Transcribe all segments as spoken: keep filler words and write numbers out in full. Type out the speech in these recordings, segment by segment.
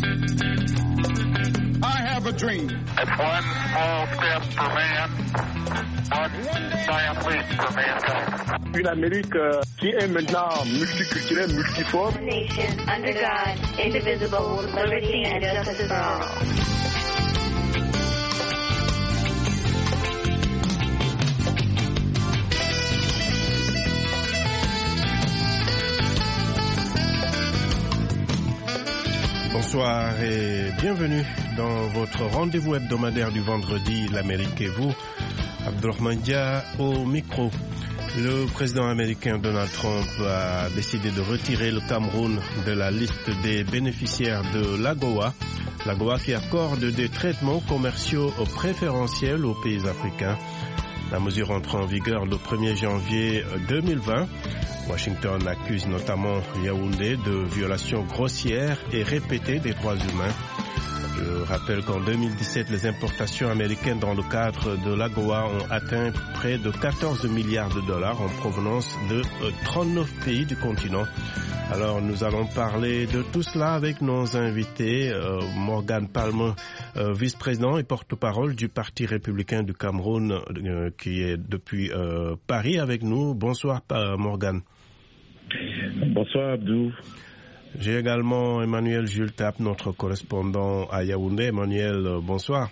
I have a dream. It's one small step for man, one giant leap for mankind. Une Amérique euh, qui est maintenant multiculturelle, multiforme. One nation, under God, indivisible, with liberty and justice for all. Bonsoir et bienvenue dans votre rendez-vous hebdomadaire du vendredi, l'Amérique et vous. Abdurrahman Dia au micro. Le président américain Donald Trump a décidé de retirer le Cameroun de la liste des bénéficiaires de l'AGOA, l'AGOA qui accorde des traitements commerciaux préférentiels aux pays africains. La mesure entre en vigueur le premier janvier deux mille vingt. Washington accuse notamment Yaoundé de violations grossières et répétées des droits humains. Je rappelle qu'en deux mille dix-sept, les importations américaines dans le cadre de l'AGOA ont atteint près de quatorze milliards de dollars en provenance de trente-neuf pays du continent. Alors nous allons parler de tout cela avec nos invités. Euh, Morgan Palmer, euh, vice-président et porte-parole du Parti républicain du Cameroun, euh, qui est depuis euh, Paris avec nous. Bonsoir Morgan. Bonsoir Abdou. J'ai également Emmanuel Jules Tap, notre correspondant à Yaoundé. Emmanuel, bonsoir.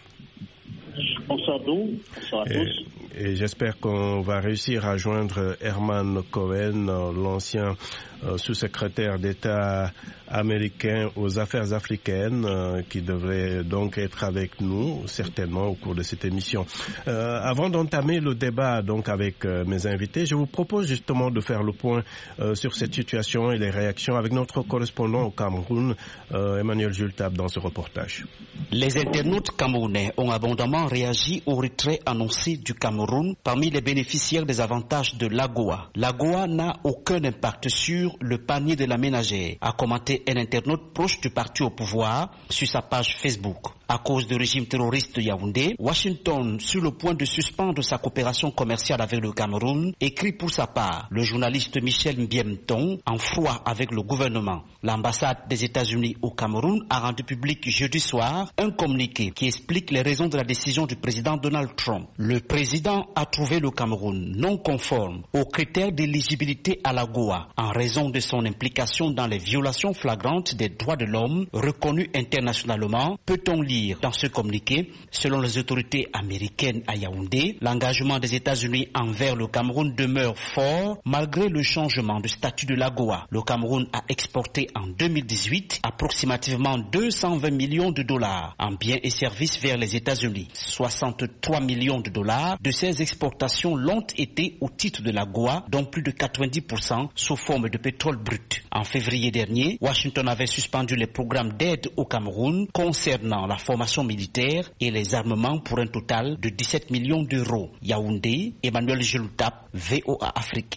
Bonsoir Abdou, bonsoir à et, tous. Et j'espère qu'on va réussir à joindre Herman Cohen, l'ancien euh, sous-secrétaire d'État américain aux affaires africaines, euh, qui devrait donc être avec nous certainement au cours de cette émission. Euh, avant d'entamer le débat donc avec euh, mes invités, je vous propose justement de faire le point euh, sur cette situation et les réactions avec notre correspondant au Cameroun, euh, Emmanuel Jules Tap, dans ce reportage. Les internautes camerounais ont abondamment réagi au retrait annoncé du Cameroun parmi les bénéficiaires des avantages de l'AGOA. L'AGOA n'a aucun impact sur le panier de la ménagère, a commenté un internaute proche du parti au pouvoir sur sa page Facebook. À cause du régime terroriste de Yaoundé, Washington, sur le point de suspendre sa coopération commerciale avec le Cameroun, écrit pour sa part le journaliste Michel Mbiemton en froid avec le gouvernement. L'ambassade des États-Unis au Cameroun a rendu public jeudi soir un communiqué qui explique les raisons de la décision du président Donald Trump. Le président a trouvé le Cameroun non conforme aux critères d'éligibilité à l'AGOA en raison de son implication dans les violations flagrantes des droits de l'homme reconnues internationalement, peut-on lire dans ce communiqué. Selon les autorités américaines à Yaoundé, l'engagement des États-Unis envers le Cameroun demeure fort malgré le changement de statut de l'AGOA. Le Cameroun a exporté en deux mille dix-huit approximativement deux cent vingt millions de dollars en biens et services vers les États-Unis. soixante-trois millions de dollars de ces exportations l'ont été au titre de l'AGOA, dont plus de quatre-vingt-dix pour cent sous forme de pétrole brut. En février dernier, Washington avait suspendu les programmes d'aide au Cameroun concernant la formation militaire et les armements pour un total de dix-sept millions d'euros. Yaoundé, Emmanuel Gelutap, V O A Afrique.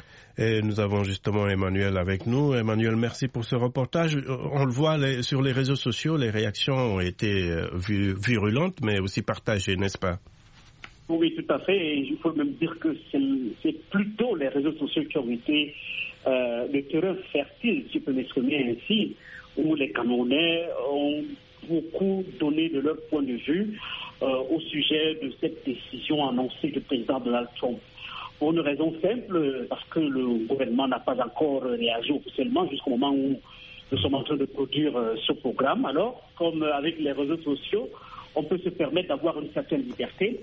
Et nous avons justement Emmanuel avec nous. Emmanuel, merci pour ce reportage. On le voit les, sur les réseaux sociaux, les réactions ont été vu, virulentes, mais aussi partagées, n'est-ce pas? Oui, tout à fait. Et il faut même dire que c'est, c'est plutôt les réseaux sociaux qui ont été euh, le terrain fertile, si je peux m'exprimer ainsi, où les Camerounais ont beaucoup donné de leur point de vue euh, au sujet de cette décision annoncée du président Donald Trump. Pour une raison simple, parce que le gouvernement n'a pas encore réagi officiellement jusqu'au moment où nous sommes en train de produire euh, ce programme. Alors, comme avec les réseaux sociaux, on peut se permettre d'avoir une certaine liberté.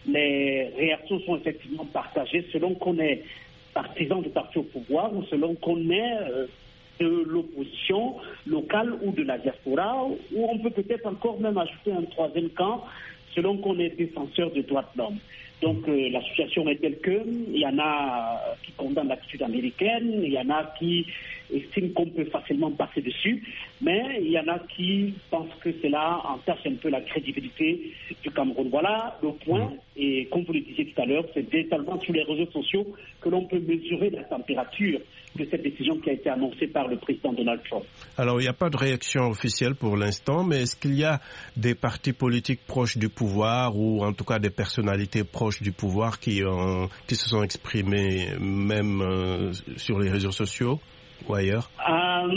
Les réactions sont effectivement partagées selon qu'on est partisan du parti au pouvoir ou selon qu'on est euh, de l'opposition locale ou de la diaspora, ou on peut peut-être encore même ajouter un troisième camp selon qu'on est défenseur des droits de l'homme. Donc euh, la situation est telle que il y en a qui condamnent l'attitude américaine, il y en a qui estiment qu'on peut facilement passer dessus, mais il y en a qui pensent que cela entache un peu la crédibilité du Cameroun. Voilà le point, et comme vous le disiez tout à l'heure, c'est véritablement sur les réseaux sociaux que l'on peut mesurer la température de cette décision qui a été annoncée par le président Donald Trump. Alors, il n'y a pas de réaction officielle pour l'instant, mais est-ce qu'il y a des partis politiques proches du pouvoir ou en tout cas des personnalités proches du pouvoir qui, ont, qui se sont exprimées même euh, sur les réseaux sociaux ou ailleurs? euh,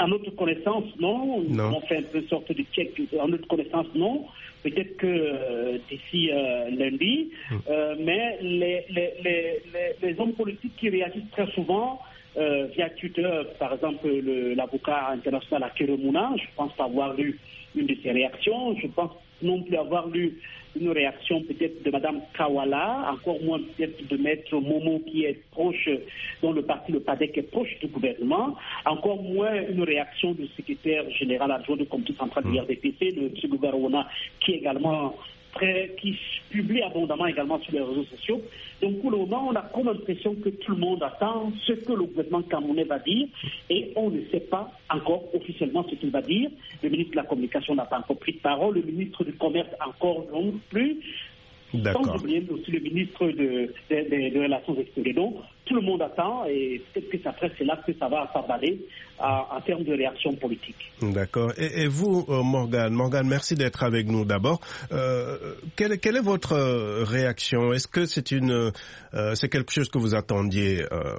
À notre connaissance, non. non. On fait un peu une sorte de check. À notre connaissance, non. Peut-être que euh, d'ici euh, lundi. Mm. Euh, mais les, les, les, les, les hommes politiques qui réagissent très souvent euh, via Twitter, par exemple le, l'avocat international Akere Mouna, je pense avoir lu une de ses réactions. Je pense non plus avoir lu une réaction peut-être de Mme Kawala, encore moins peut-être de Maître Momo qui est proche, dont le parti, le P A D E C est proche du gouvernement, encore moins une réaction du secrétaire général adjoint du comité central du R D P C, de M. Gougarona, qui est également très, qui publie abondamment également sur les réseaux sociaux. Donc pour le moment, on a comme l'impression que tout le monde attend ce que le gouvernement camerounais va dire et on ne sait pas encore officiellement ce qu'il va dire. Le ministre de la Communication n'a pas encore pris de parole, le ministre du Commerce encore non plus. D'accord. Sans oublier aussi le ministre de, de, de, de Relations extérieures. Donc, tout le monde attend et peut-être que après, c'est là que ça va s'emballer en termes de réaction politique. D'accord. Et, et vous, euh, Morgane, Morgane, merci d'être avec nous d'abord. Euh, quelle, quelle est votre réaction? Est-ce que c'est une, euh, c'est quelque chose que vous attendiez euh...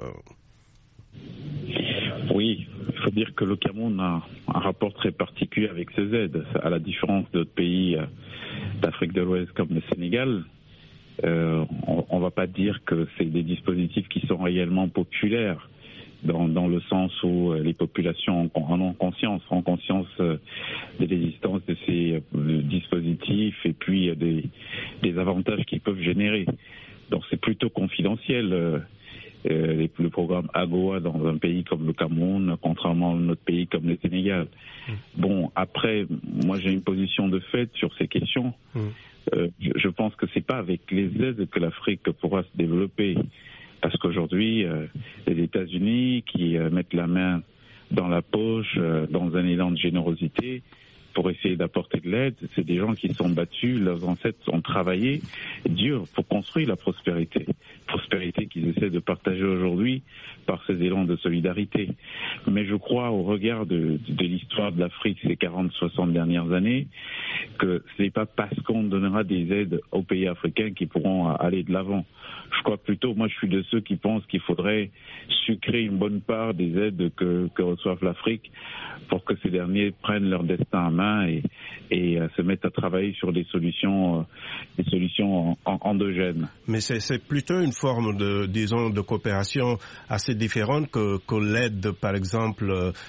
Oui, il faut dire que le Cameroun a un rapport très particulier avec ces aides, à la différence d'autres pays d'Afrique de l'Ouest comme le Sénégal. Euh, on ne va pas dire que c'est des dispositifs qui sont réellement populaires, dans, dans le sens où les populations en ont conscience, ont conscience de l'existence de ces dispositifs et puis des, des avantages qu'ils peuvent générer. Donc c'est plutôt confidentiel. Euh, Euh, le programme AGOA dans un pays comme le Cameroun, contrairement à notre pays comme le Sénégal. Mmh. Bon, après, moi j'ai une position de fait sur ces questions. Mmh. Euh, je, je pense que c'est pas avec les aides que l'Afrique pourra se développer, parce qu'aujourd'hui, euh, les États-Unis qui euh, mettent la main dans la poche, euh, dans un élan de générosité, pour essayer d'apporter de l'aide, c'est des gens qui sont battus, leurs ancêtres ont travaillé dur pour construire la prospérité. Prospérité qu'ils essaient de partager aujourd'hui par ces élans de solidarité. Mais je crois, au regard de, de l'histoire de l'Afrique ces quarante soixante dernières années, que ce n'est pas parce qu'on donnera des aides aux pays africains qu'ils pourront aller de l'avant. Je crois plutôt, moi je suis de ceux qui pensent qu'il faudrait sucrer une bonne part des aides que, que reçoive l'Afrique pour que ces derniers prennent leur destin en main et, et euh, se mettent à travailler sur des solutions, euh, des solutions en, endogènes. Mais c'est, c'est plutôt une forme de, disons, de coopération assez différente que, que l'aide, par exemple,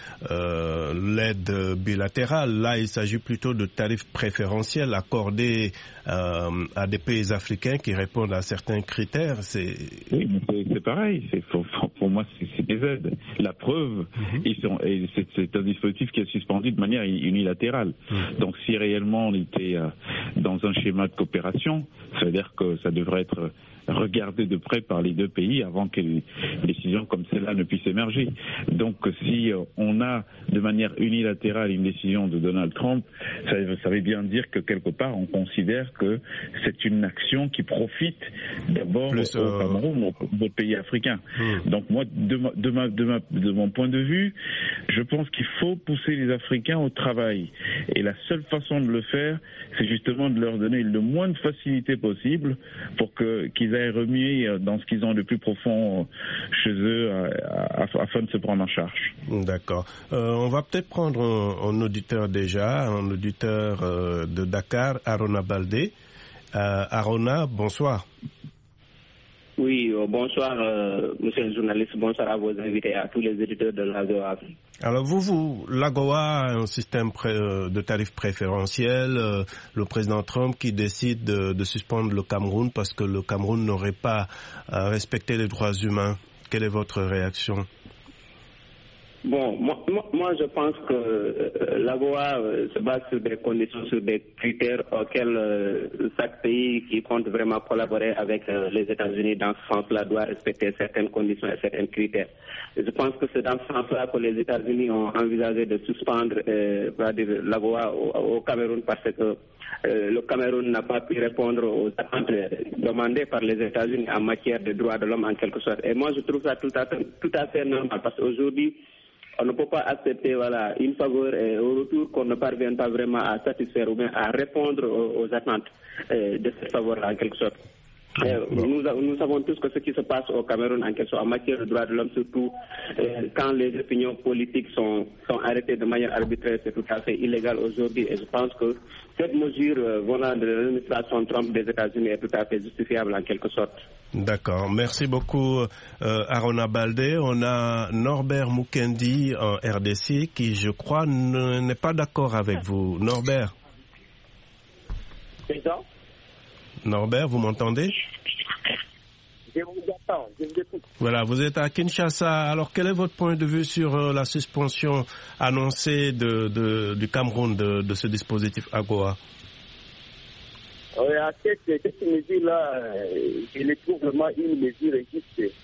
euh, l'aide bilatérale. Là, il s'agit plutôt de tarifs préférentiels accordés euh, à des pays africains qui répondent à certains critères. C'est... Oui, mais c'est, c'est pareil. C'est, pour, pour moi, c'est, c'est des aides. La preuve, mm-hmm. ils sont, et c'est, c'est un dispositif qui est suspendu de manière unilatérale. Mm-hmm. Donc, si réellement on était euh, dans un schéma de coopération, ça veut dire que ça devrait être regardé de près par les deux pays avant que les décisions comme celle-là ne puissent émerger. Donc si on a de manière unilatérale une décision de Donald Trump, ça, ça veut bien dire que quelque part on considère que c'est une action qui profite d'abord Plus, au Cameroun, aux pays africains. Mmh. Donc moi, de, ma, de, ma, de, ma, de mon point de vue, je pense qu'il faut pousser les Africains au travail. Et la seule façon de le faire, c'est justement de leur donner le moins de facilité possible pour que, qu'ils aient remué dans ce qu'ils ont de plus profond chez eux afin de se prendre en charge. D'accord. Euh, on va peut-être prendre un, un auditeur déjà, un auditeur euh, de Dakar, Arona Baldé. Euh, Arona, bonsoir. Oui, euh, bonsoir, euh, monsieur le journaliste, bonsoir à vos invités et à tous les éditeurs de l'AGOA. Alors vous, vous l'AGOA a un système pré, de tarifs préférentiels, euh, le président Trump qui décide de, de suspendre le Cameroun parce que le Cameroun n'aurait pas euh, respecté les droits humains. Quelle est votre réaction ? Bon, moi, moi je pense que euh, l'AGOA euh, se base sur des conditions, sur des critères auxquels euh, chaque pays qui compte vraiment collaborer avec euh, les États-Unis dans ce sens-là doit respecter certaines conditions et certains critères. Et je pense que c'est dans ce sens-là que les États-Unis ont envisagé de suspendre euh, l'AGOA au, au Cameroun parce que euh, le Cameroun n'a pas pu répondre aux attentes demandées par les États-Unis en matière de droits de l'homme en quelque sorte. Et moi je trouve ça tout à fait, tout à fait normal parce qu'aujourd'hui, on ne peut pas accepter voilà, une faveur et au retour qu'on ne parvienne pas vraiment à satisfaire ou bien à répondre aux, aux attentes euh, de cette faveur-là en quelque sorte. Euh, nous, nous savons tous que ce qui se passe au Cameroun en question en matière de droits de l'homme, surtout euh, quand les opinions politiques sont, sont arrêtées de manière arbitraire, c'est tout à fait illégal aujourd'hui. Et je pense que cette mesure euh, venant de l'administration Trump des États-Unis est tout à fait justifiable en quelque sorte. D'accord. Merci beaucoup, euh, Arona Baldé. On a Norbert Mukendi en R D C qui, je crois, n'est pas d'accord avec vous. Norbert. Président. Norbert, vous m'entendez? Je vous attends, je vous écoute. Voilà, vous êtes à Kinshasa. Alors, quel est votre point de vue sur euh, la suspension annoncée de, de, du Cameroun de, de ce dispositif AGOA? Oui, à cette, cette mesure-là, je les trouve vraiment une mesure juste.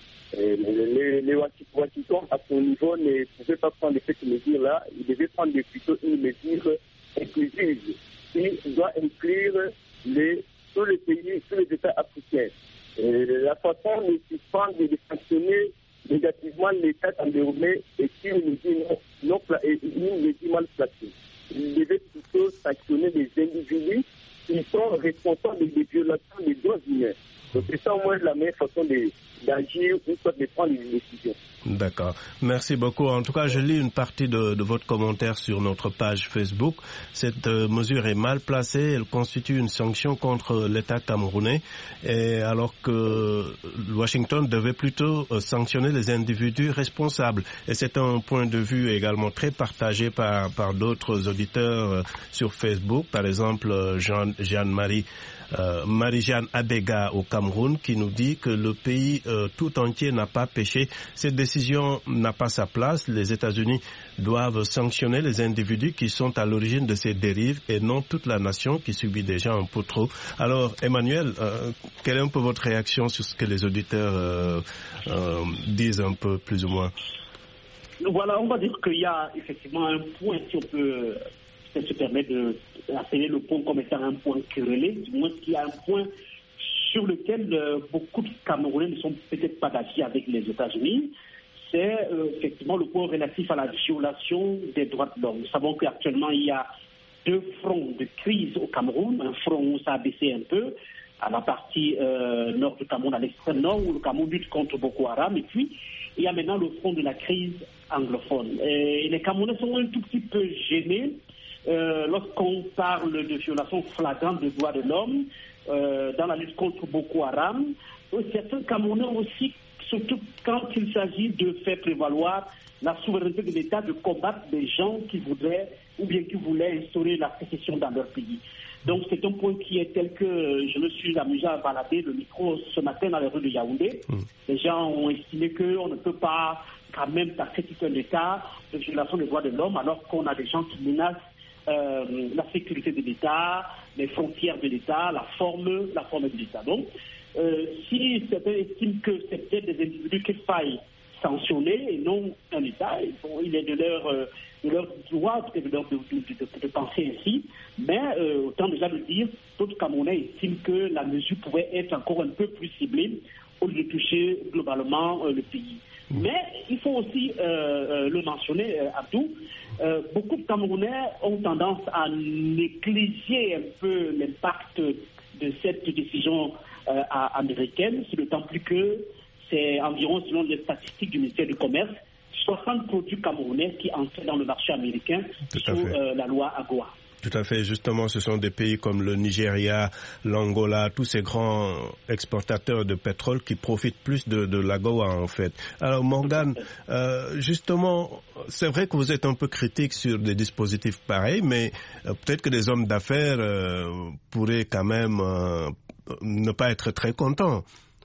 Les, les Washington, à son niveau, ne pouvaient pas prendre cette mesure-là. Ils devaient prendre plutôt une mesure inclusive qui doit inclure les, tous les pays, tous les États africains. Et la façon de suspendre et de sanctionner négativement l'État camerounais est une mesure non, non, une mesure mal placée. Il devait plutôt sanctionner les individus qui sont responsables des violations des droits humains. Donc c'est ça au moins la meilleure façon de, d'agir ou soit de prendre une décision. D'accord. Merci beaucoup. En tout cas, je lis une partie de, de votre commentaire sur notre page Facebook. Cette euh, mesure est mal placée. Elle constitue une sanction contre l'État camerounais, et alors que Washington devait plutôt euh, sanctionner les individus responsables. Et c'est un point de vue également très partagé par, par d'autres auditeurs euh, sur Facebook. Par exemple, euh, Jean, Jeanne-Marie Euh, Marie-Jeanne Adega au Cameroun qui nous dit que le pays euh, tout entier n'a pas péché. Cette décision n'a pas sa place. Les États-Unis doivent sanctionner les individus qui sont à l'origine de ces dérives et non toute la nation qui subit déjà un peu trop. Alors, Emmanuel, euh, quelle est un peu votre réaction sur ce que les auditeurs euh, euh, disent un peu plus ou moins? Voilà, on va dire qu'il y a effectivement un point, si on peut euh, se permettre de appeler le point comme étant un point querellé, du moins qu'il y a un point sur lequel euh, beaucoup de Camerounais ne sont peut-être pas d'accord avec les États-Unis, c'est euh, effectivement le point relatif à la violation des droits de l'homme. Nous savons qu'actuellement il y a deux fronts de crise au Cameroun, un front où ça a baissé un peu, à la partie euh, nord du Cameroun, à l'extrême nord, où le Cameroun lutte contre Boko Haram, et puis il y a maintenant le front de la crise anglophone. Et les Camerounais sont un tout petit peu gênés Euh, lorsqu'on parle de violations flagrantes des droits de l'homme euh, dans la lutte contre Boko Haram. Certains Camerounais aussi, surtout quand il s'agit de faire prévaloir la souveraineté de l'État, de combattre des gens qui voudraient ou bien qui voulaient instaurer la sécession dans leur pays. Donc c'est un point qui est tel que je me suis amusé à balader le micro ce matin dans les rues de Yaoundé. Mmh. Les gens ont estimé qu'on ne peut pas quand même taxer tout un État de violation des droits de l'homme alors qu'on a des gens qui menacent Euh, la sécurité de l'État, les frontières de l'État, la forme, la forme de l'État. Donc, euh, si certains estiment que c'est peut-être des individus qu'il faille sanctionner et non un État, bon, il est de leur, euh, de leur droit de, de, de, de, de penser ainsi, mais euh, autant déjà le dire, d'autres Camerounais estiment que la mesure pouvait être encore un peu plus ciblée au lieu de toucher globalement euh, le pays. Mais il faut aussi euh, euh, le mentionner, euh, Abdou, euh, beaucoup de Camerounais ont tendance à négliger un peu l'impact de cette décision euh, américaine, c'est d'autant plus que c'est environ, selon les statistiques du ministère du Commerce, soixante produits camerounais qui entrent dans le marché américain sous euh, la loi AGOA. Tout à fait. Justement, ce sont des pays comme le Nigeria, l'Angola, tous ces grands exportateurs de pétrole qui profitent plus de, de l'AGOA, en fait. Alors, Morgane, euh, justement, c'est vrai que vous êtes un peu critique sur des dispositifs pareils, mais euh, peut-être que des hommes d'affaires euh, pourraient quand même euh, ne pas être très contents.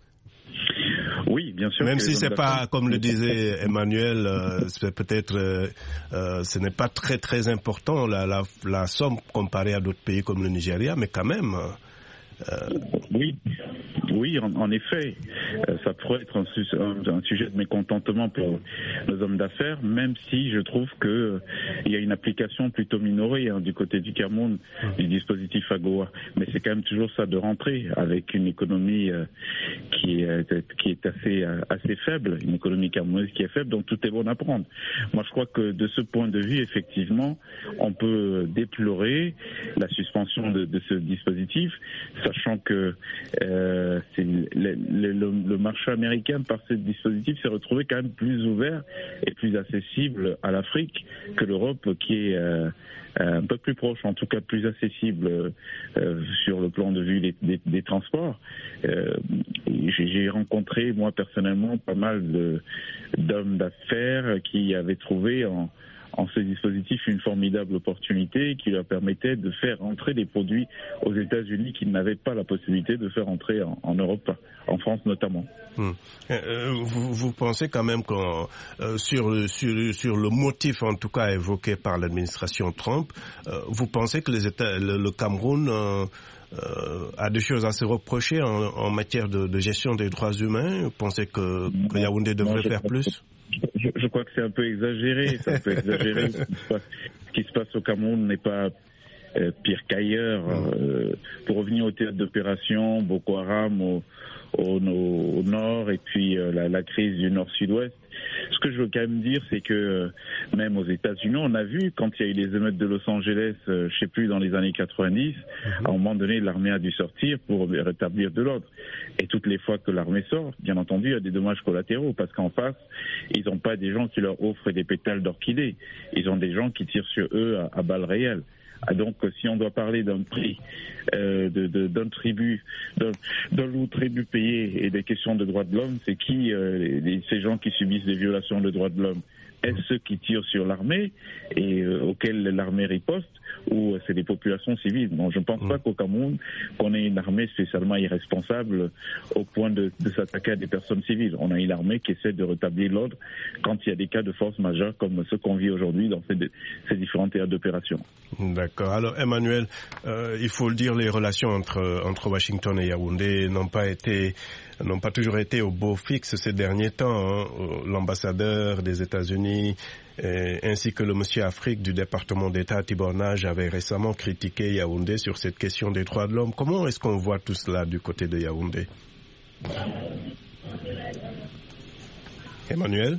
Oui, bien sûr. Même si c'est pas, comme le disait Emmanuel, euh, c'est peut-être, euh, euh, ce n'est pas très très important la, la, la somme comparée à d'autres pays comme le Nigeria, mais quand même. Euh... Oui, oui, en, en effet, euh, ça pourrait être un, un, un sujet de mécontentement pour nos hommes d'affaires, même si je trouve que euh, il y a une application plutôt minorée hein, du côté du Cameroun du dispositif AGOA, mais c'est quand même toujours ça de rentrer avec une économie euh, qui est qui est assez assez faible, une économie camerounaise qui est faible, donc tout est bon à prendre. Moi, je crois que de ce point de vue, effectivement, on peut déplorer la suspension de, de ce dispositif, sachant que euh, c'est le, le, le, le marché américain, par ce dispositif, s'est retrouvé quand même plus ouvert et plus accessible à l'Afrique que l'Europe, qui est euh, un peu plus proche, en tout cas plus accessible euh, sur le plan de vue des, des, des transports. Euh, j'ai, j'ai rencontré, moi personnellement, pas mal de, d'hommes d'affaires qui avaient trouvé en en ce dispositif une formidable opportunité qui leur permettait de faire entrer des produits aux États-Unis qu'ils n'avaient pas la possibilité de faire entrer en, en Europe, en France notamment. Hum. Euh, vous, vous pensez quand même que euh, sur, sur, sur le motif en tout cas évoqué par l'administration Trump, euh, vous pensez que les États, le, le Cameroun euh, euh, a des choses à se reprocher en, en matière de, de gestion des droits humains? Vous pensez que, que Yaoundé devrait non, faire plus? Je, je crois que c'est un peu exagéré. C'est un peu exagéré. Ce, qui se passe, ce qui se passe au Cameroun n'est pas euh, pire qu'ailleurs. Euh, pour revenir au théâtre d'opération, Boko Haram au, au, au nord et puis euh, la, la crise du nord-sud-ouest. Ce que je veux quand même dire, c'est que euh, même aux États-Unis, on a vu quand il y a eu les émeutes de Los Angeles, euh, je sais plus, dans les années quatre-vingt-dix, mm-hmm. à un moment donné, l'armée a dû sortir pour rétablir de l'ordre. Et toutes les fois que l'armée sort, bien entendu, il y a des dommages collatéraux, parce qu'en face, ils n'ont pas des gens qui leur offrent des pétales d'orchidées. Ils ont des gens qui tirent sur eux à, à balles réelles. Ah, donc, si on doit parler d'un prix, euh, de, de, d'un tribut, d'un, d'un loup tribut payé et des questions de droits de l'homme, c'est qui euh, les, ces gens qui subissent des violations de droits de l'homme? Est-ce ceux qui tirent sur l'armée et euh, auxquels l'armée riposte, ou c'est des populations civiles? Bon, je ne pense mmh. pas qu'au Cameroun, qu'on ait une armée spécialement irresponsable au point de, de s'attaquer à des personnes civiles. On a une armée qui essaie de rétablir l'ordre quand il y a des cas de force majeure comme ceux qu'on vit aujourd'hui dans ces, ces différents théâtres d'opération. D'accord. Alors Emmanuel, euh, il faut le dire, les relations entre, entre Washington et Yaoundé n'ont pas été n'ont pas toujours été au beau fixe ces derniers temps. Hein. L'ambassadeur des États-Unis euh, ainsi que le monsieur Afrique du département d'État Tibor Nagy avait récemment critiqué Yaoundé sur cette question des droits de l'homme. Comment est-ce qu'on voit tout cela du côté de Yaoundé? Emmanuel?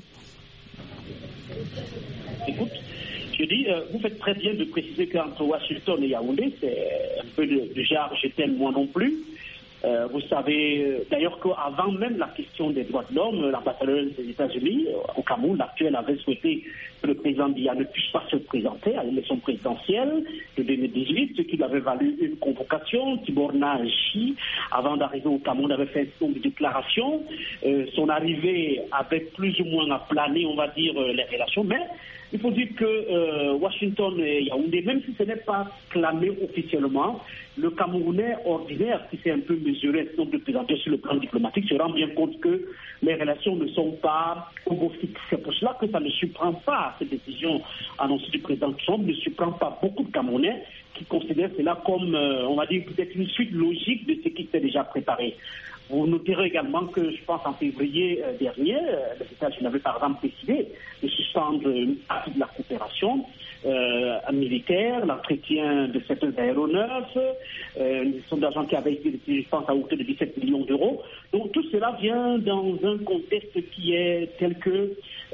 Écoute, je dis, euh, vous faites très bien de préciser qu'entre Washington et Yaoundé, c'est un peu de, de genre je t'aime moi non plus. Euh, vous savez d'ailleurs qu'avant même la question des droits de l'homme, l'ambassadeur des États-Unis au Cameroun, l'actuel, avait souhaité que le président Biya ne puisse pas se présenter à l'élection présidentielle de deux mille dix-huit, ce qui lui avait valu une convocation. Tibor Nagy, avant d'arriver au Cameroun, avait fait une déclaration. Euh, son arrivée avait plus ou moins aplané, on va dire, les relations, mais il faut dire que euh, Washington et Yaoundé, même si ce n'est pas clamé officiellement, le Camerounais ordinaire qui s'est un peu mesuré ce nombre de présenteurs sur le plan diplomatique se rend bien compte que les relations ne sont pas au beau fixe. C'est pour cela que ça ne surprend pas, cette décision annoncée du président Trump, ne surprend pas beaucoup de Camerounais qui considèrent cela comme, euh, on va dire, peut-être une suite logique de ce qui s'est déjà préparé. Vous noterez également que, je pense, en février euh, dernier, euh, les États-Unis avaient par exemple décidé de suspendre une partie de la coopération euh, militaire, l'entretien de certains aéronefs, euh, une somme d'argent qui avait été décidée, je pense, à hauteur de dix-sept millions d'euros. Donc tout cela vient dans un contexte qui est tel que,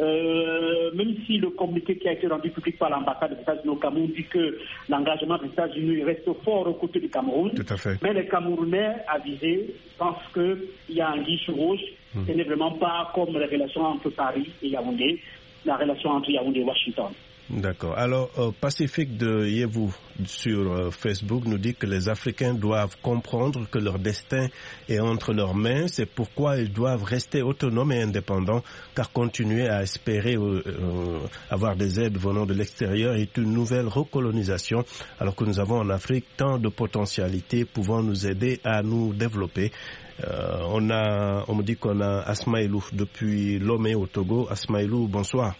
euh, même si le communiqué qui a été rendu public par l'ambassade des États-Unis au Cameroun dit que l'engagement des États-Unis reste fort aux côtés du Cameroun, tout à fait. Mais les Camerounais avisés pensent qu'il y a un guichet rouge. Mmh. Ce n'est vraiment pas comme les relations entre Paris et Yaoundé, la relation entre Yaoundé et Washington. D'accord. Alors, euh, Pacifique de Yevou sur euh, Facebook nous dit que les Africains doivent comprendre que leur destin est entre leurs mains. C'est pourquoi ils doivent rester autonomes et indépendants, car continuer à espérer euh, euh, avoir des aides venant de l'extérieur est une nouvelle recolonisation, alors que nous avons en Afrique tant de potentialités pouvant nous aider à nous développer. Euh, on a, on me dit qu'on a Asmaïlou depuis Lomé au Togo. Asmaïlou, bonsoir.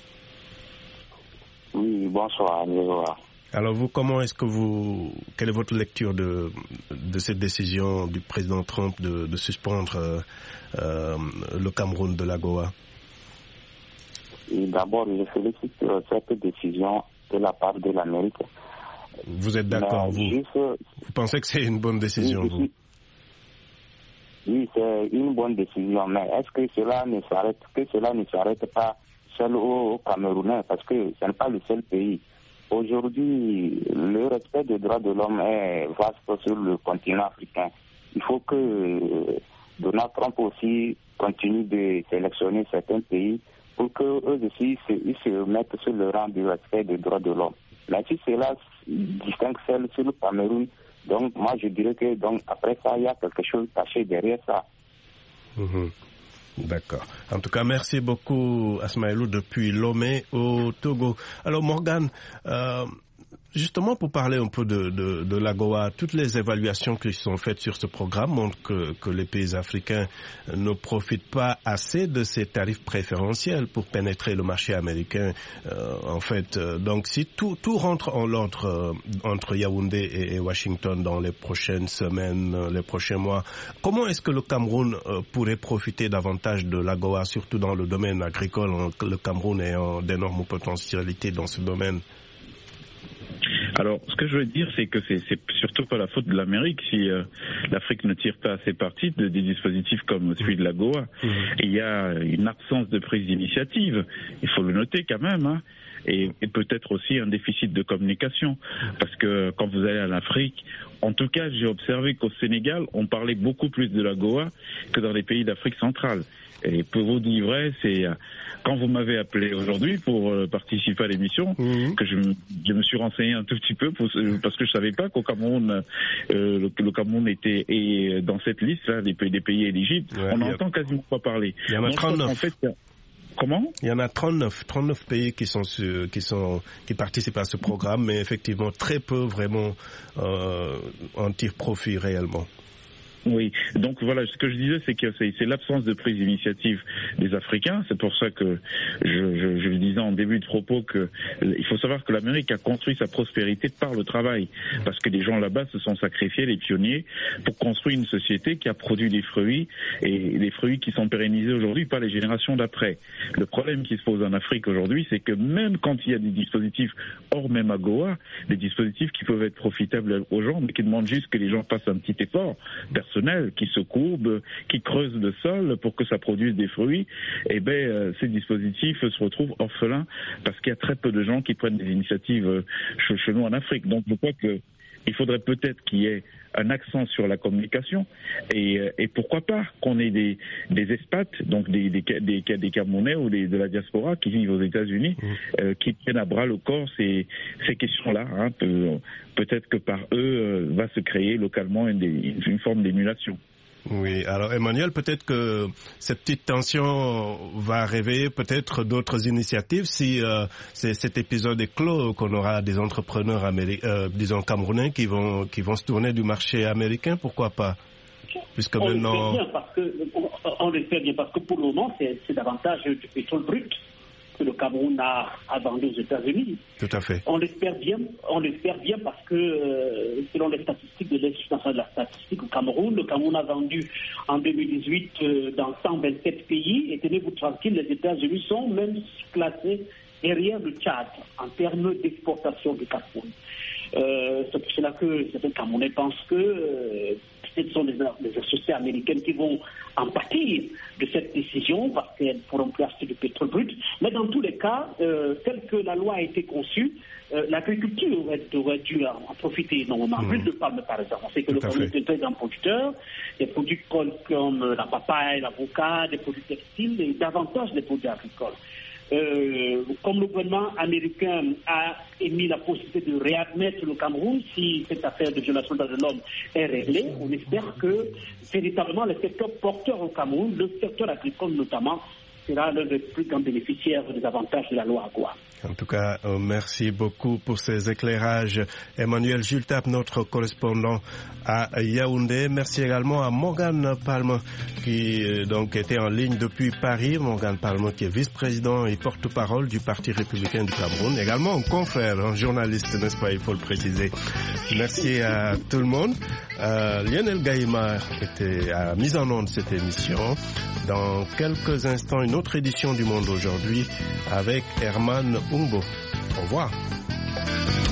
Oui, bonsoir. Alors vous, comment est-ce que vous, quelle est votre lecture de, de cette décision du président Trump de, de suspendre euh, euh, le Cameroun de l'AGOA? D'abord, je félicite cette décision de la part de l'Amérique. Vous êtes d'accord, vous juste, Vous pensez que c'est une bonne décision, oui, vous Oui, c'est une bonne décision, mais est-ce que cela ne s'arrête, que cela ne s'arrête pas seul au Camerounais, parce que ce n'est pas le seul pays. Aujourd'hui, le respect des droits de l'homme est vaste sur le continent africain. Il faut que Donald Trump aussi continue de sélectionner certains pays pour qu'eux aussi se, ils se mettent sur le rang du respect des droits de l'homme. Mais si cela distingue celle sur le Cameroun, donc moi je dirais que donc après ça, il y a quelque chose caché derrière ça. Mmh. D'accord. En tout cas, merci beaucoup Asmaïlou depuis Lomé au Togo. Alors Morgane, euh, justement pour parler un peu de, de, de l'AGOA, toutes les évaluations qui sont faites sur ce programme montrent que, que les pays africains ne profitent pas assez de ces tarifs préférentiels pour pénétrer le marché américain. Euh, en fait, euh, donc si tout, tout rentre en l'ordre euh, entre Yaoundé et, et Washington dans les prochaines semaines, euh, les prochains mois, comment est-ce que le Cameroun euh, pourrait profiter davantage de l'AGOA, surtout dans le domaine agricole, hein, le Cameroun ayant d'énormes potentialités dans ce domaine? Alors, ce que je veux dire, c'est que c'est, c'est surtout pas la faute de l'Amérique si euh, l'Afrique ne tire pas assez parti de, des dispositifs comme celui de l'AGOA. Mmh. Il y a une absence de prise d'initiative, il faut le noter quand même, hein, et, et peut-être aussi un déficit de communication. Parce que quand vous allez en Afrique, en tout cas, j'ai observé qu'au Sénégal, on parlait beaucoup plus de l'AGOA que dans les pays d'Afrique centrale. Et pour vous dire vrai, c'est quand vous m'avez appelé aujourd'hui pour euh, participer à l'émission mmh. que je, je me suis renseigné un tout petit peu pour, parce que je savais pas qu'au Cameroun, euh, le, le Cameroun était et dans cette liste là des pays, des pays éligibles. Ouais, on n'entend a... quasiment pas parler. Il y en a trente-neuf. En fait, comment ? Il y en a trente-neuf, trente-neuf pays qui sont sur, qui sont qui participent à ce programme, mais effectivement très peu vraiment euh, en tirent profit réellement. Oui, donc voilà, ce que je disais, c'est que c'est, c'est l'absence de prise d'initiative des Africains. C'est pour ça que je, je, je le disais en début de propos que il faut savoir que l'Amérique a construit sa prospérité par le travail, parce que les gens là-bas se sont sacrifiés, les pionniers, pour construire une société qui a produit des fruits et des fruits qui sont pérennisés aujourd'hui par les générations d'après. Le problème qui se pose en Afrique aujourd'hui, c'est que même quand il y a des dispositifs hors même AGOA, des dispositifs qui peuvent être profitables aux gens, mais qui demandent juste que les gens fassent un petit effort qui se courbent, qui creusent le sol pour que ça produise des fruits, et eh ben euh, ces dispositifs se retrouvent orphelins parce qu'il y a très peu de gens qui prennent des initiatives euh, chez, chez nous en Afrique. Donc je crois que il faudrait peut-être qu'il y ait un accent sur la communication et, et pourquoi pas qu'on ait des, des expats, donc des, des, des, des Camerounais ou des, de la diaspora qui vivent aux États-Unis, mmh. euh, qui prennent à bras le corps ces, ces questions-là. Hein. Pe, peut-être que par eux euh, va se créer localement une, une, une forme d'émulation. Oui, alors Emmanuel, peut-être que cette petite tension va réveiller peut-être d'autres initiatives si euh, c'est, cet épisode est clos, qu'on aura des entrepreneurs améri- euh, disons camerounais qui vont qui vont se tourner du marché américain, pourquoi pas? Puisque on maintenant... le fait bien parce que on, on le fait bien parce que pour le moment c'est, c'est davantage du pétrole brut que le Cameroun a, a vendu aux États-Unis. Tout à fait. On l'espère bien, on l'espère bien parce que euh, selon les statistiques de l'Institut national de la statistique au Cameroun, le Cameroun a vendu en deux mille dix-huit euh, dans cent vingt-sept pays et tenez-vous tranquille, les États-Unis sont même classés derrière le Tchad en termes d'exportation du Cameroun. Euh, c'est pour cela que certains Camerounais pensent que euh, ce sont les, les sociétés américaines qui vont en pâtir de cette décision parce qu'elles pourront plus acheter du pétrole brut. Mais dans tous les cas, euh, tel que la loi a été conçue, euh, l'agriculture aurait, aurait dû en, en profiter énormément. Mmh. L'huile de palme, par exemple. On sait que Tout le Cameroun est un très grand producteur. Des produits comme la papaye, l'avocat, des produits textiles et davantage des produits agricoles. Euh, comme le gouvernement américain a émis la possibilité de réadmettre le Cameroun si cette affaire de violation des droits de l'homme est réglée, on espère que véritablement le secteur porteur au Cameroun, le secteur agricole notamment, sera l'un des plus grands bénéficiaires des avantages de la loi AGOA. En tout cas, euh, merci beaucoup pour ces éclairages. Emmanuel Jultap, notre correspondant à Yaoundé. Merci également à Morgane Palme qui euh, donc était en ligne depuis Paris. Morgane Palme qui est vice-président et porte-parole du Parti républicain du Cameroun. Également un confrère, un journaliste, n'est-ce pas, il faut le préciser. Merci à tout le monde. Euh, Lionel Gaïma était à la mise en onde de cette émission. Dans quelques instants, une autre édition du Monde aujourd'hui avec Herman Umbo. Au revoir.